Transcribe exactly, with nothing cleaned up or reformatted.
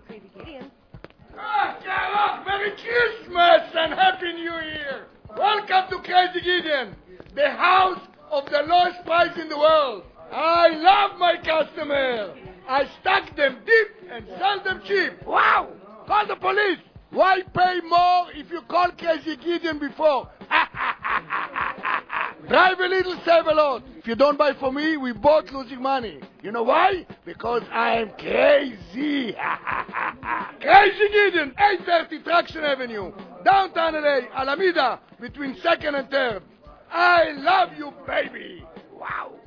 Crazy Gideon. Ah, Carol, Merry Christmas and Happy New Year! Welcome to Crazy Gideon, the house of the lowest price in the world. I love my customers. I stack them deep and sell them cheap. Wow! Call the police. Why pay more if you call Crazy Gideon before? Drive a little, save a lot. If you don't buy from me, we both losing money. You know why? Because I am crazy. Crazy Gideon, eight thirty Traction Avenue, downtown L A, Alameda, between second and third. I love you, baby. Wow.